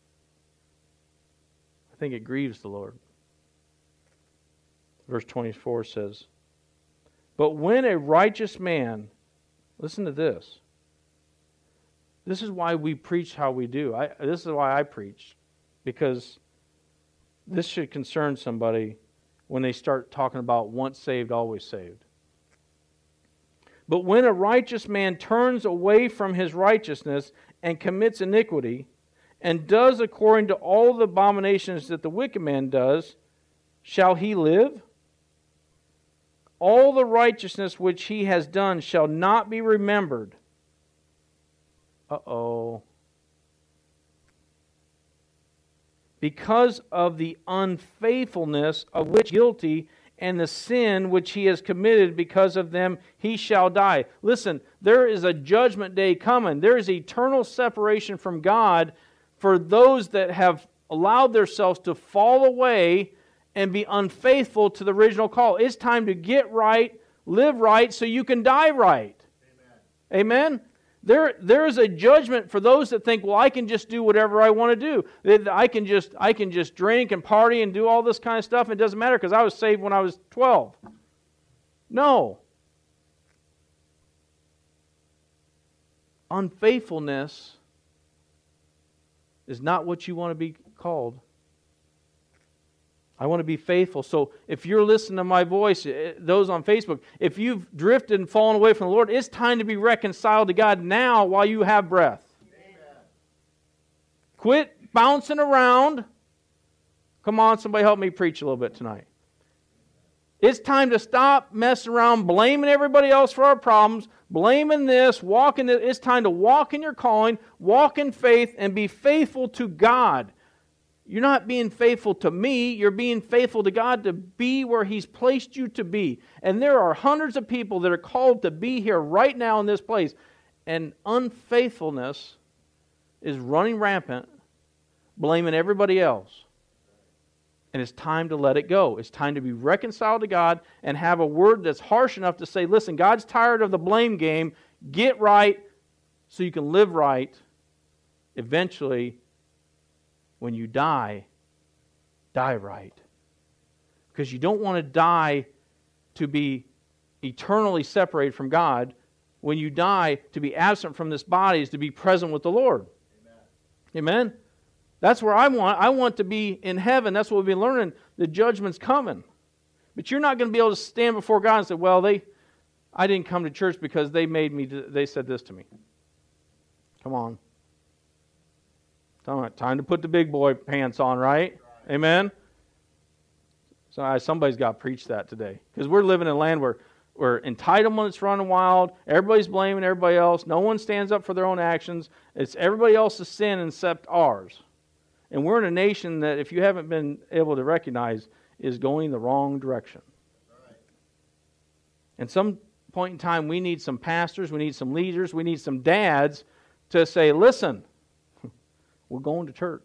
I think it grieves the Lord. Verse twenty-four says, "But when a righteous man," listen to this. This is why we preach how we do. I, this is why I preach. Because this should concern somebody when they start talking about once saved, always saved. "But when a righteous man turns away from his righteousness and commits iniquity, and does according to all the abominations that the wicked man does, shall he live? All the righteousness which he has done shall not be remembered." Uh-oh. "Because of the unfaithfulness of which guilty, and the sin which he has committed, because of them he shall die." Listen, there is a judgment day coming. There is eternal separation from God for those that have allowed themselves to fall away and be unfaithful to the original call. It's time to get right, live right, so you can die right. Amen? Amen? There, there is a judgment for those that think, well, I can just do whatever I want to do. I can just, I can just drink and party and do all this kind of stuff. It doesn't matter because I was saved when I was twelve. No. Unfaithfulness is not what you want to be called. I want to be faithful. So if you're listening to my voice, those on Facebook, if you've drifted and fallen away from the Lord, it's time to be reconciled to God now while you have breath. Amen. Quit bouncing around. Come on, somebody help me preach a little bit tonight. It's time to stop messing around, blaming everybody else for our problems, blaming this, walking. It's time to walk in your calling, walk in faith, and be faithful to God. You're not being faithful to me. You're being faithful to God to be where He's placed you to be. And there are hundreds of people that are called to be here right now in this place. And unfaithfulness is running rampant, blaming everybody else. And it's time to let it go. It's time to be reconciled to God and have a word that's harsh enough to say, listen, God's tired of the blame game. Get right so you can live right. Eventually, when you die, die right. Because you don't want to die to be eternally separated from God. When you die, to be absent from this body is to be present with the Lord. Amen? Amen? That's where I want. I want to be in heaven. That's what we've been learning. The judgment's coming. But you're not going to be able to stand before God and say, well, they, I didn't come to church because they made me, they said this to me. Come on. Time to put the big boy pants on, right? right. Amen? So somebody's got to preach that today. Because we're living in a land where, where entitlement's running wild. Everybody's blaming everybody else. No one stands up for their own actions. It's everybody else's sin except ours. And we're in a nation that, if you haven't been able to recognize, is going the wrong direction. Right. At some point in time, we need some pastors, we need some leaders, we need some dads to say, listen, we're going to church.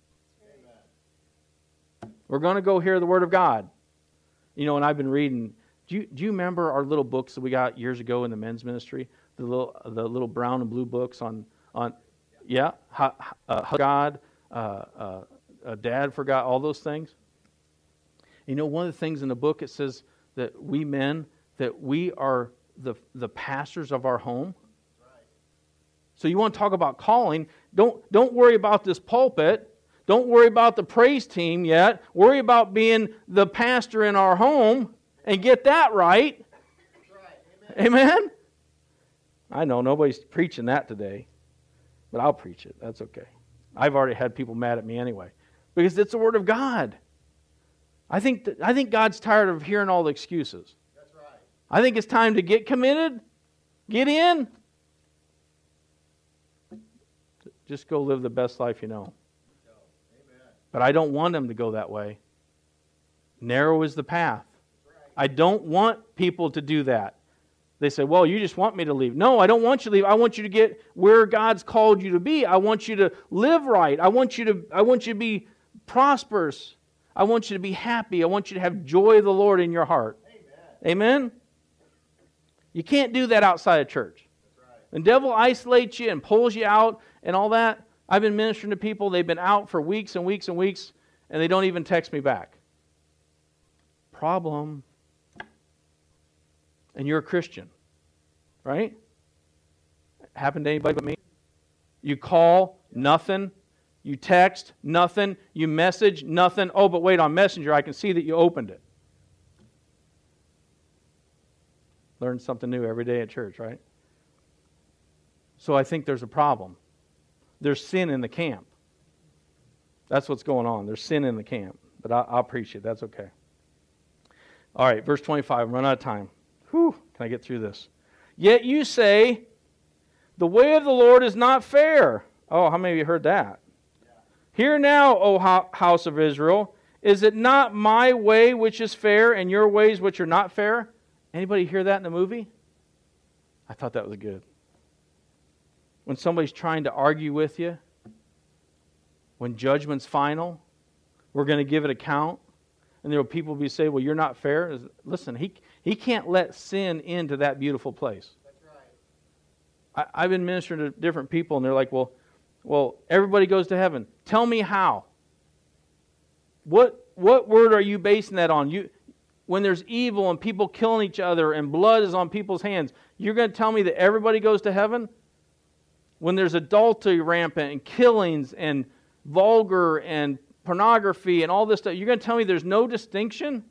Amen. We're going to go hear the Word of God. You know, and I've been reading. Do you do you remember our little books that we got years ago in the men's ministry? The little the little brown and blue books on on yeah, how, uh, God, uh, uh, uh, Dad forgot all those things. You know, one of the things in the book it says that we men that we are the the pastors of our home. So you want to talk about calling, don't, don't worry about this pulpit. Don't worry about the praise team yet. Worry about being the pastor in our home and get that right. That's right. Amen. Amen? I know nobody's preaching that today, but I'll preach it. That's okay. I've already had people mad at me anyway because it's the Word of God. I think that, I think God's tired of hearing all the excuses. That's right. I think it's time to get committed, get in. Just go live the best life you know. Amen. But I don't want them to go that way. Narrow is the path. Right. I don't want people to do that. They say, well, you just want me to leave. No, I don't want you to leave. I want you to get where God's called you to be. I want you to live right. I want you to, I want you to be prosperous. I want you to be happy. I want you to have joy of the Lord in your heart. Amen? Amen? You can't do that outside of church. When the devil isolates you and pulls you out and all that, I've been ministering to people, they've been out for weeks and weeks and weeks, and they don't even text me back. Problem. And you're a Christian, right? Happened to anybody but me? You call, nothing. You text, nothing. You message, nothing. Oh, but wait, on Messenger, I can see that you opened it. Learn something new every day at church, right? So I think there's a problem. There's sin in the camp. That's what's going on. There's sin in the camp. But I'll, I'll preach it. That's okay. All right, verse twenty-five. I'm running out of time. Whew, can I get through this? Yet you say, the way of the Lord is not fair. Oh, how many of you heard that? Yeah. Hear now, O house of Israel, is it not my way which is fair and your ways which are not fair? Anybody hear that in the movie? I thought that was good. When somebody's trying to argue with you, when judgment's final, we're going to give it account. And there will people be say, well, you're not fair. Listen, he he can't let sin into that beautiful place. That's right. I, I've been ministering to different people, and they're like, well, well, everybody goes to heaven. Tell me how. What what word are you basing that on? You, when there's evil and people killing each other and blood is on people's hands, you're going to tell me that everybody goes to heaven? When there's adultery rampant and killings and vulgar and pornography and all this stuff, you're going to tell me there's no distinction?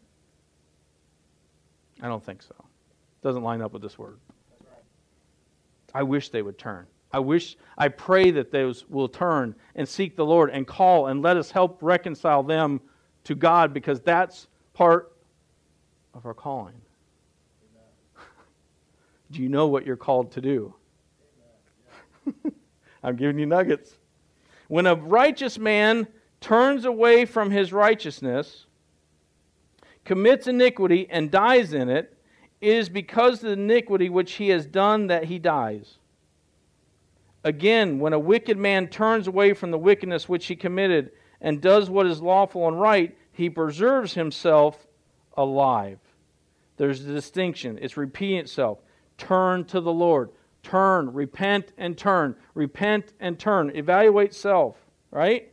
I don't think so. It doesn't line up with this word. That's right. I wish they would turn. I wish, I pray that those will turn and seek the Lord and call and let us help reconcile them to God, because that's part of our calling. Amen. Do you know what you're called to do? Amen. I'm giving you nuggets. When a righteous man turns away from his righteousness, commits iniquity, and dies in it, it is because of the iniquity which he has done that he dies. Again, when a wicked man turns away from the wickedness which he committed and does what is lawful and right, he preserves himself alive. There's a distinction. It's repeating itself. Turn to the Lord. Turn, repent, and turn. Repent and turn. Evaluate self, right?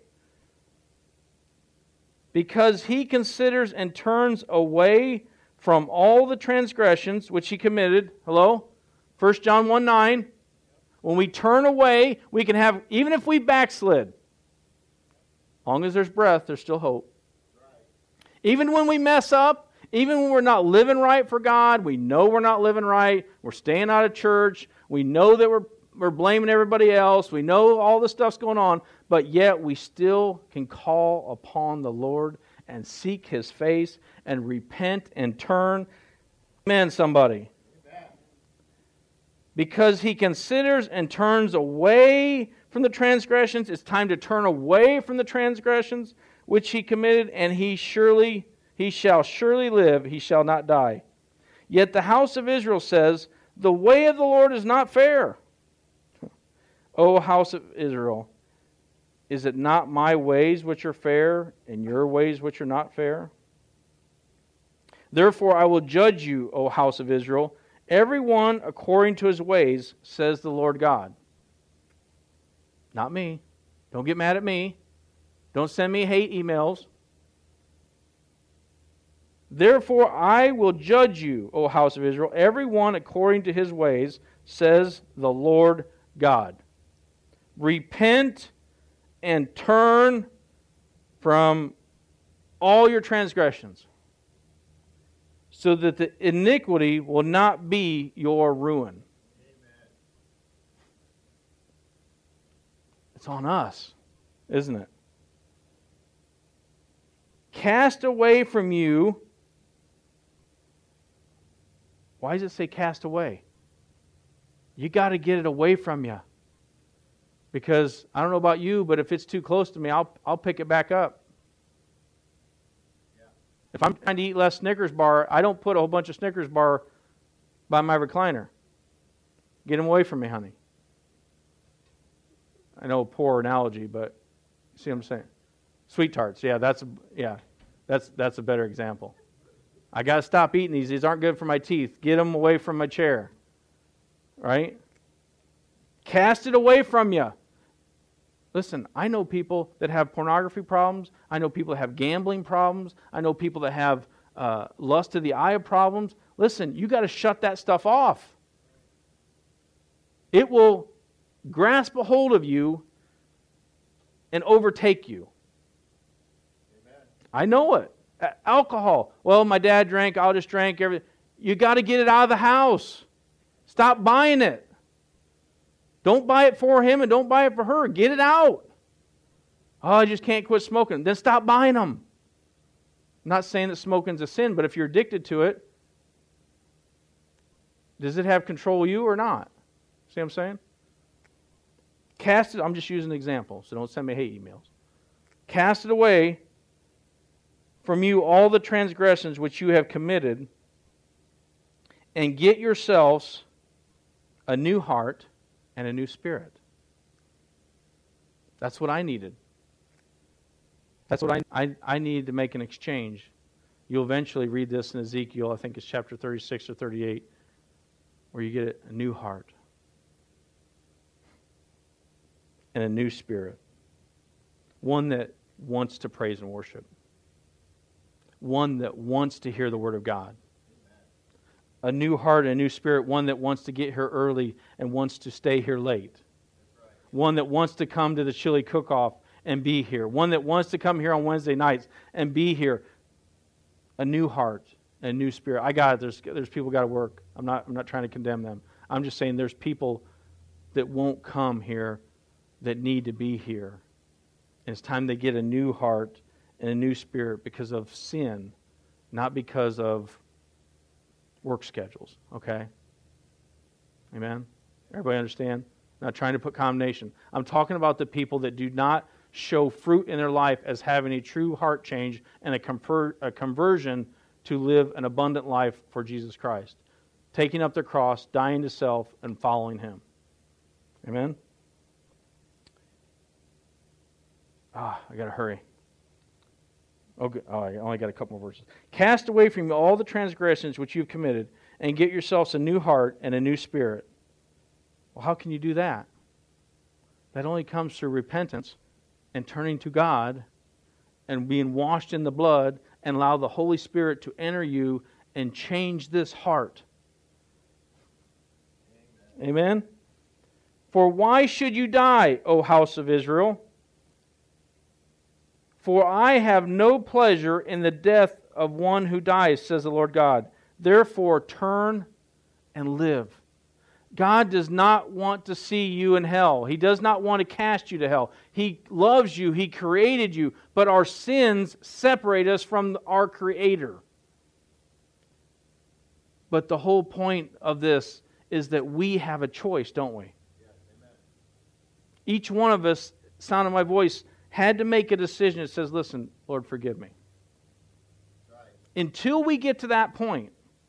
Because he considers and turns away from all the transgressions which he committed. Hello? First John one nine. When we turn away, we can have, even if we backslid, as long as there's breath, there's still hope. Even when we mess up, even when we're not living right for God, we know we're not living right, we're staying out of church, we know that we're, we're blaming everybody else, we know all this stuff's going on, but yet we still can call upon the Lord and seek His face and repent and turn. Amen, somebody. Amen. Because he considers and turns away from the transgressions. It's time to turn away from the transgressions which he committed, and he surely, he shall surely live, he shall not die. Yet the house of Israel says, the way of the Lord is not fair. O house of Israel, is it not my ways which are fair, and your ways which are not fair? Therefore I will judge you, O house of Israel, every one according to his ways, says the Lord God. Not me. Don't get mad at me. Don't send me hate emails. Therefore I will judge you, O house of Israel, every one according to his ways, says the Lord God. Repent and turn from all your transgressions, so that the iniquity will not be your ruin. Amen. It's on us, isn't it? Cast away from you. Why does it say cast away? You got to get it away from you. Because I don't know about you, but if it's too close to me, I'll I'll pick it back up. Yeah. If I'm trying to eat less Snickers bar, I don't put a whole bunch of Snickers bar by my recliner. Get them away from me, honey. I know a poor analogy, but you see what I'm saying? Sweet tarts, yeah, that's a, yeah, that's that's a better example. I got to stop eating these. These aren't good for my teeth. Get them away from my chair. Right? Cast it away from you. Listen, I know people that have pornography problems. I know people that have gambling problems. I know people that have uh, lust of the eye problems. Listen, you got to shut that stuff off. It will grasp a hold of you and overtake you. Amen. I know it. Uh, alcohol. Well, my dad drank, I'll just drink everything. You got to get it out of the house. Stop buying it. Don't buy it for him and don't buy it for her. Get it out. Oh, I just can't quit smoking. Then stop buying them. I'm not saying that smoking's a sin, but if you're addicted to it, does it have control of you or not? See what I'm saying? Cast it, I'm just using an example, so don't send me hate emails. Cast it away from you all the transgressions which you have committed, and get yourselves a new heart and a new spirit. That's what I needed. That's what I, I, I need to make an exchange. You'll eventually read this in Ezekiel, I think it's chapter thirty-six or thirty-eight, where you get a new heart and a new spirit. One that wants to praise and worship. One that wants to hear the Word of God. A new heart and a new spirit, one that wants to get here early and wants to stay here late. One that wants to come to the chili cook-off and be here. One that wants to come here on Wednesday nights and be here. A new heart and a new spirit. I got it. There's, there's people got to work. I'm not, I'm not trying to condemn them. I'm just saying there's people that won't come here that need to be here. And it's time they get a new heart and a new spirit because of sin, not because of work schedules. Okay? Amen? Everybody understand? I'm not trying to put condemnation. I'm talking about the people that do not show fruit in their life as having a true heart change and a, conver- a conversion to live an abundant life for Jesus Christ. Taking up their cross, dying to self, and following Him. Amen? Ah, I got to hurry. Okay. Oh, I only got a couple more verses. Cast away from you all the transgressions which you've committed, and get yourselves a new heart and a new spirit. Well, how can you do that? That only comes through repentance and turning to God and being washed in the blood and allow the Holy Spirit to enter you and change this heart. Amen? Amen? For why should you die, O house of Israel? For I have no pleasure in the death of one who dies, says the Lord God. Therefore turn and live. God does not want to see you in hell. He does not want to cast you to hell. He loves you. He created you. But our sins separate us from our Creator. But the whole point of this is that we have a choice, don't we? Yes, amen. Each one of us, sound of my voice, had to make a decision that says, listen, Lord, forgive me. Right. Until we get to that point,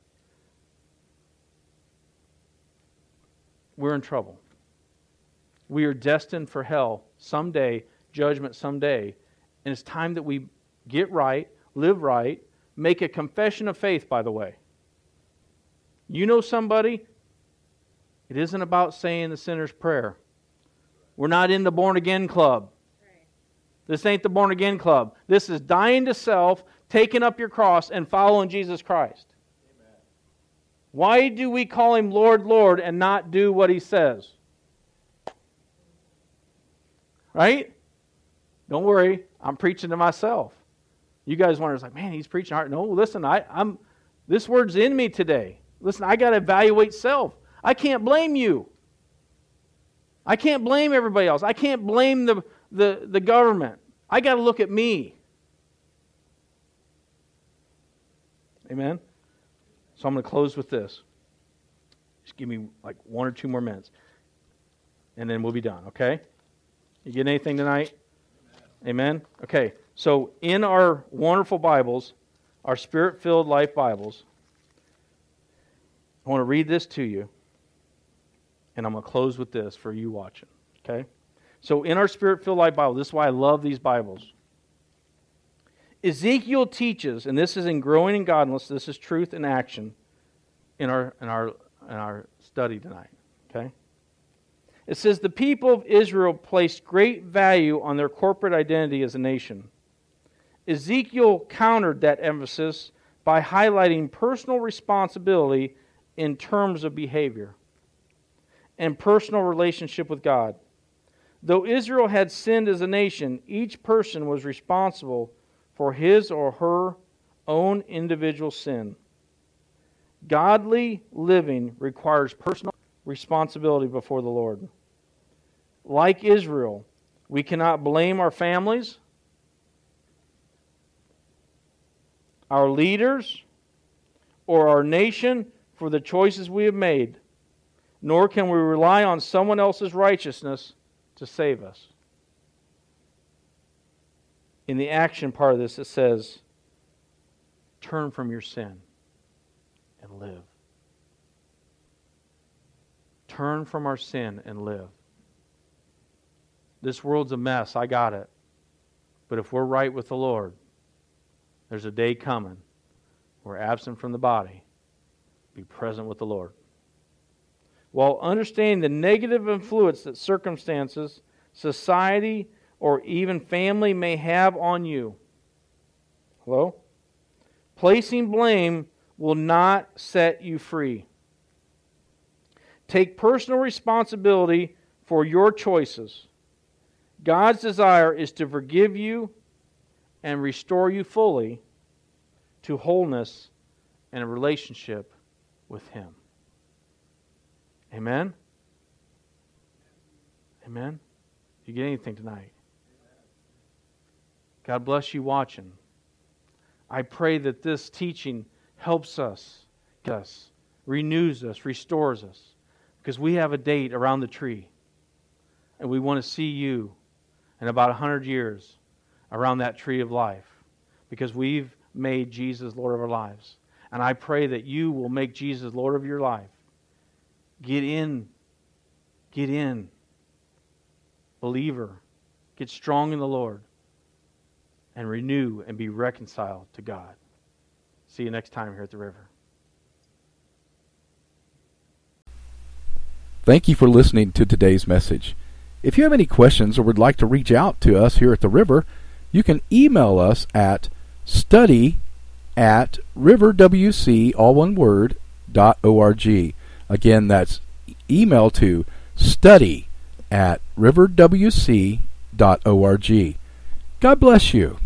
we're in trouble. We are destined for hell someday, judgment someday. And it's time that we get right, live right, make a confession of faith, by the way. You know somebody? It isn't about saying the sinner's prayer. We're not in the born-again club. This ain't the born-again club. This is dying to self, taking up your cross, and following Jesus Christ. Amen. Why do we call Him Lord, Lord, and not do what He says? Right? Don't worry. I'm preaching to myself. You guys wonder, it's like, man, he's preaching hard. No, listen, I, I'm. This word's in me today. Listen, I got to evaluate self. I can't blame you. I can't blame everybody else. I can't blame the, the, the government. I got to look at me. Amen? So I'm going to close with this. Just give me like one or two more minutes. And then we'll be done, okay? You get anything tonight? Amen? Amen? Okay, so in our wonderful Bibles, our Spirit-filled life Bibles, I want to read this to you. And I'm going to close with this for you watching. Okay? So in our Spirit-filled life Bible, this is why I love these Bibles. Ezekiel teaches, and this is in Growing in Godliness, this is truth in action in our, in our, in our study tonight. Okay? It says, the people of Israel placed great value on their corporate identity as a nation. Ezekiel countered that emphasis by highlighting personal responsibility in terms of behavior and personal relationship with God. Though Israel had sinned as a nation, each person was responsible for his or her own individual sin. Godly living requires personal responsibility before the Lord. Like Israel, we cannot blame our families, our leaders, or our nation for the choices we have made, nor can we rely on someone else's righteousness to save us. In the action part of this, it says, turn from your sin and live. Turn from our sin and live. This world's a mess. I got it. But if we're right with the Lord, there's a day coming. We're absent from the body. Be present with the Lord. While understanding the negative influence that circumstances, society, or even family may have on you. Hello? Placing blame will not set you free. Take personal responsibility for your choices. God's desire is to forgive you and restore you fully to wholeness and a relationship with Him. Amen? Amen? You get anything tonight? God bless you watching. I pray that this teaching helps us, us, renews us, restores us. Because we have a date around the tree. And we want to see you in about a hundred years around that tree of life. Because we've made Jesus Lord of our lives. And I pray that you will make Jesus Lord of your life. Get in. Get in. Believer. Get strong in the Lord. And renew and be reconciled to God. See you next time here at the river. Thank you for listening to today's message. If you have any questions or would like to reach out to us here at the River, you can email us at study at riverwc, all one word, dot org. Again, that's email to study at riverwc dot org. God bless you.